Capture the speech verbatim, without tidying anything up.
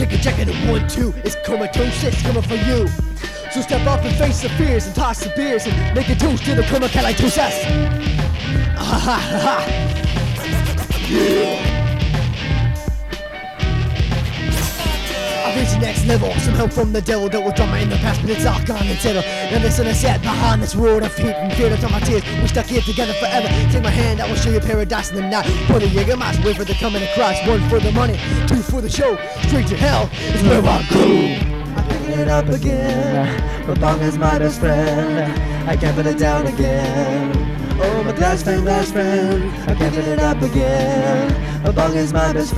check it, check it, one, two. It's Comatose coming for you. So step up and face the fears and toss the beers and make a toast to the Comatose. Ah ha ha ha. Yeah. I reached the next level, some help from the devil that was drama in the past, but it's all gone and settled. Now listen, I sat behind this world of hate and fear to my tears. We stuck here together forever. Take my hand, I will show you paradise in the night. For the Jägermeister, wait for the coming of Christ. One for the money, two for the show. Straight to hell is where I go. I'm picking it up again. My bong is my best friend. I can't put it down again. Oh, my best friend, best friend. I'm picking it up again. My bong is my best friend.